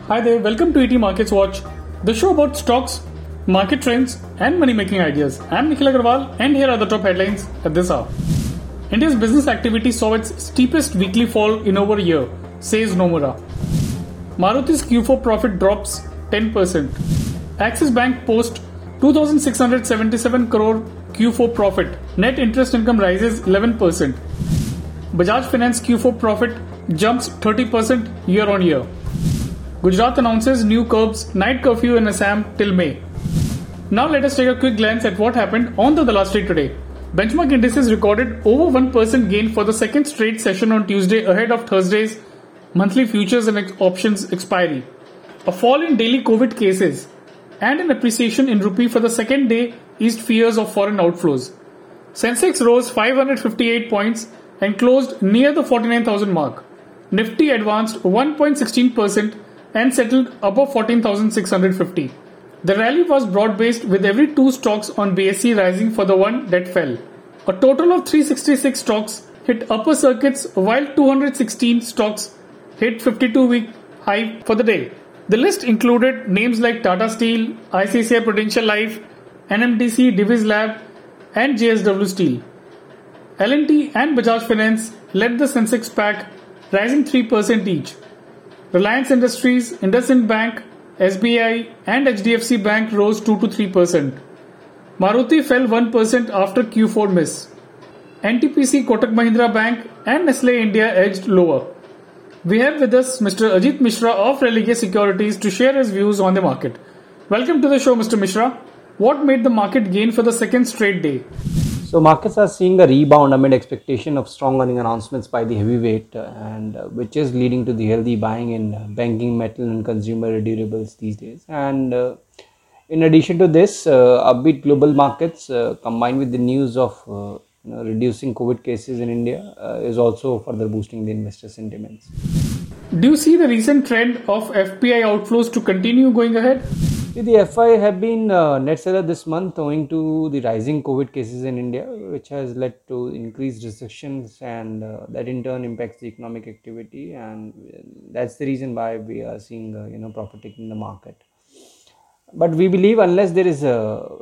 Hi there, welcome to ET Markets Watch, the show about stocks, market trends, and money making ideas. I'm Nikhil Agarwal, and here are the top headlines at this hour. India's business activity saw its steepest weekly fall in over a year, says Nomura. Maruti's Q4 profit drops 10%. Axis Bank posts 2,677 crore Q4 profit. Net interest income rises 11%. Bajaj Finance Q4 profit jumps 30% year on year. Gujarat announces new curbs night curfew in Assam till May. Now let us take a quick glance at what happened on the last trade today. Benchmark indices recorded over 1% gain for the second straight session on Tuesday ahead of Thursday's monthly futures and options expiry. A fall in daily COVID cases and an appreciation in rupee for the second day eased fears of foreign outflows. Sensex rose 558 points and closed near the 49,000 mark. Nifty advanced 1.16% and settled above 14,650. The rally was broad-based with every two stocks on BSE rising for the one that fell. A total of 366 stocks hit upper circuits while 216 stocks hit 52-week high for the day. The list included names like Tata Steel, ICICI Prudential Life, NMDC, Divi's Lab and JSW Steel. L&T and Bajaj Finance led the Sensex pack, rising 3% each. Reliance Industries, IndusInd Bank, SBI and HDFC Bank rose 2 to 3%. Maruti fell 1% after Q4 miss. NTPC, Kotak Mahindra Bank and Nestle India edged lower. We have with us Mr. Ajit Mishra of Religare Securities to share his views on the market. Welcome to the show, Mr. Mishra. What made the market gain for the second straight day? So markets are seeing a rebound amid expectation of strong earning announcements by the heavyweight and which is leading to the healthy buying in banking, metal and consumer durables these days. And in addition to this, upbeat global markets combined with the news of reducing COVID cases in India is also further boosting the investor sentiments. Do you see the recent trend of FPI outflows to continue going ahead? The FI have been net seller this month owing to the rising COVID cases in India, which has led to increased restrictions and that in turn impacts the economic activity, and that's the reason why we are seeing profit taking in the market. But we believe unless there is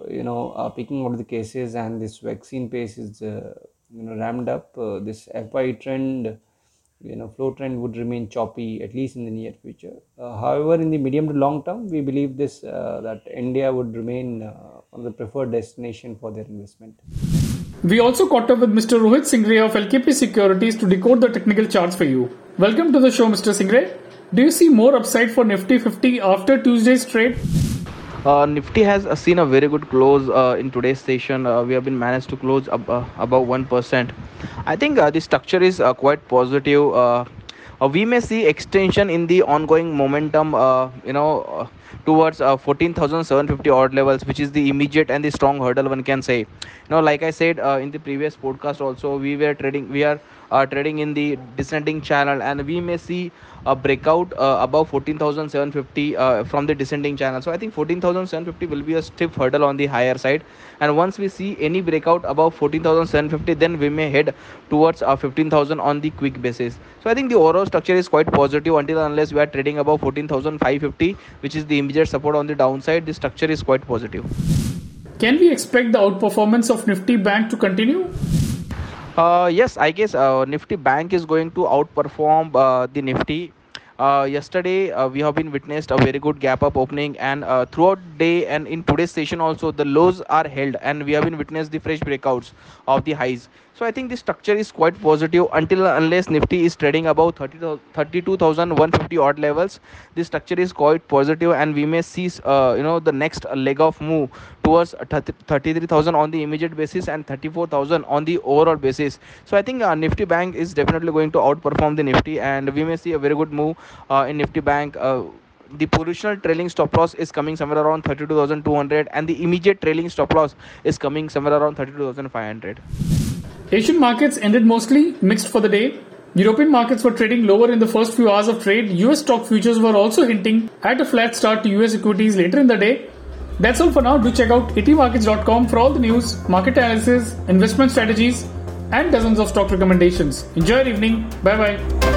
a picking out of the cases and this vaccine pace is ramped up, this FI trend flow trend would remain choppy at least in the near future. However, in the medium to long term, we believe this that India would remain one of the preferred destination for their investment. We also caught up with Mr. Rohit Singre of LKP Securities to decode the technical charts for you. Welcome to the show, Mr. Singre. Do you see more upside for Nifty 50 after Tuesday's trade? Nifty has seen a very good close in today's session. We have been managed to close above 1%. I think the structure is quite positive. We may see extension in the ongoing momentum, towards 14,750 odd levels, which is the immediate and the strong hurdle one can say. Like I said in the previous podcast also, we are trading in the descending channel, and we may see a breakout above 14,750 from the descending channel. So I think 14,750 will be a stiff hurdle on the higher side, and once we see any breakout above 14,750, then we may head towards 15,000 on the quick basis. So I think the overall structure is quite positive until unless we are trading above 14,550, which is the immediate support on the downside. The structure is quite positive. Can we expect the outperformance of Nifty Bank to continue? Yes, I guess Nifty Bank is going to outperform the Nifty. Yesterday we have been witnessed a very good gap up opening, and throughout day and in today's session also the lows are held, and we have been witnessed the fresh breakouts of the highs. So I think the structure is quite positive until unless Nifty is trading above 32,150 odd levels. The structure is quite positive, and we may see the next leg of move towards 33,000 on the immediate basis and 34,000 on the overall basis. So I think Nifty Bank is definitely going to outperform the Nifty, and we may see a very good move in Nifty Bank. The positional trailing stop loss is coming somewhere around 32,200, and the immediate trailing stop loss is coming somewhere around 32,500. Asian markets ended mostly mixed for the day. European markets were trading lower in the first few hours of trade. US stock futures were also hinting at a flat start to US equities later in the day. That's all for now. Do check out etmarkets.com for all the news, market analysis, investment strategies, and dozens of stock recommendations. Enjoy your evening. Bye bye.